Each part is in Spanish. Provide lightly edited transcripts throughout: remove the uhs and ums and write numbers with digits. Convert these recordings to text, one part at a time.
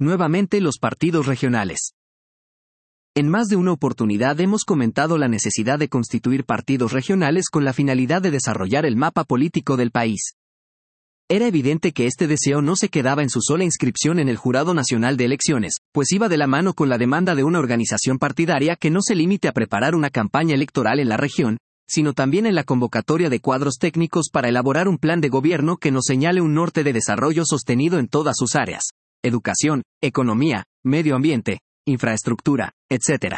nuevamente los partidos regionales. En más de una oportunidad hemos comentado la necesidad de constituir partidos regionales con la finalidad de desarrollar el mapa político del país. Era evidente que este deseo no se quedaba en su sola inscripción en el Jurado Nacional de Elecciones, pues iba de la mano con la demanda de una organización partidaria que no se limite a preparar una campaña electoral en la región, sino también en la convocatoria de cuadros técnicos para elaborar un plan de gobierno que nos señale un norte de desarrollo sostenido en todas sus áreas: educación, economía, medio ambiente, infraestructura, etc.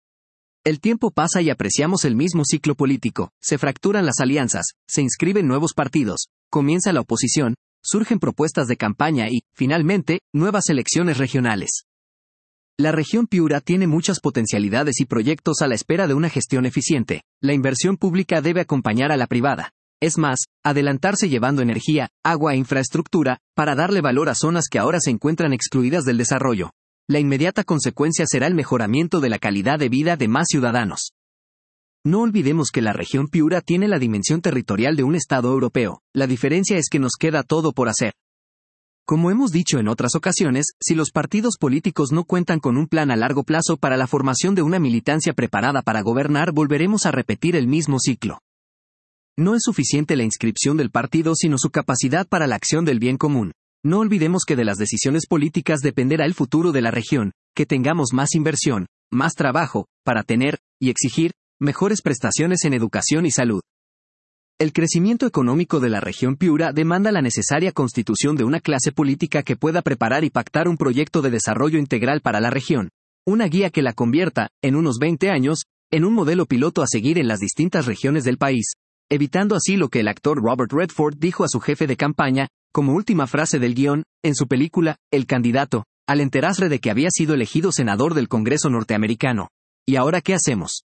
El tiempo pasa y apreciamos el mismo ciclo político, se fracturan las alianzas, se inscriben nuevos partidos, comienza la oposición, surgen propuestas de campaña y, finalmente, nuevas elecciones regionales. La región Piura tiene muchas potencialidades y proyectos a la espera de una gestión eficiente. La inversión pública debe acompañar a la privada. Es más, adelantarse llevando energía, agua e infraestructura, para darle valor a zonas que ahora se encuentran excluidas del desarrollo. La inmediata consecuencia será el mejoramiento de la calidad de vida de más ciudadanos. No olvidemos que la región Piura tiene la dimensión territorial de un estado europeo. La diferencia es que nos queda todo por hacer. Como hemos dicho en otras ocasiones, si los partidos políticos no cuentan con un plan a largo plazo para la formación de una militancia preparada para gobernar, volveremos a repetir el mismo ciclo. No es suficiente la inscripción del partido sino su capacidad para la acción del bien común. No olvidemos que de las decisiones políticas dependerá el futuro de la región, que tengamos más inversión, más trabajo, para tener, y exigir, mejores prestaciones en educación y salud. El crecimiento económico de la región Piura demanda la necesaria constitución de una clase política que pueda preparar y pactar un proyecto de desarrollo integral para la región, una guía que la convierta, en unos 20 años, en un modelo piloto a seguir en las distintas regiones del país, evitando así lo que el actor Robert Redford dijo a su jefe de campaña, como última frase del guión, en su película, El candidato, al enterarse de que había sido elegido senador del Congreso norteamericano. ¿Y ahora qué hacemos?